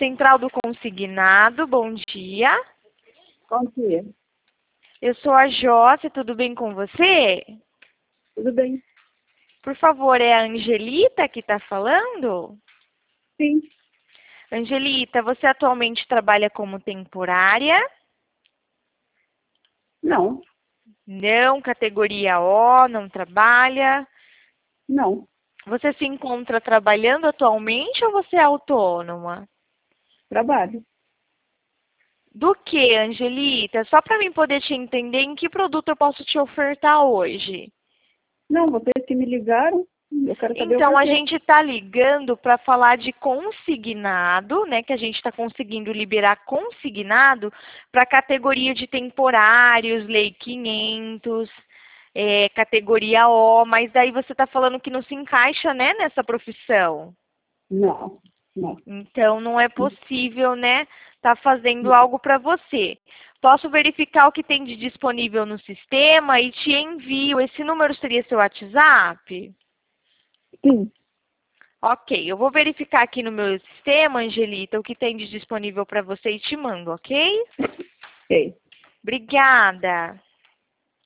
Central do Consignado, bom dia. Bom dia. Eu sou a Josi, tudo bem com você? Tudo bem? Por favor, é a Angelita que está falando? Sim. Angelita, você atualmente trabalha como temporária? Não. Não, categoria O, não trabalha. Não. Você se encontra trabalhando atualmente ou você é autônoma? Trabalho. Do que, Angelita? Só para mim poder te entender em que produto eu posso te ofertar hoje. Não, vocês que me ligaram, eu quero saber o Então, a porquê. gente está ligando para falar de consignado, né? Que a gente está conseguindo liberar consignado para a categoria de temporários, Lei 500, categoria O, mas daí você está falando que não se encaixa, né, nessa profissão. Não. Não. Então, não é possível, né, tá fazendo algo para você. Posso verificar o que tem de disponível no sistema e te envio. Esse número seria seu WhatsApp? Sim. Ok, eu vou verificar aqui no meu sistema, Angelita, o que tem de disponível para você e te mando, ok? Ok. Obrigada.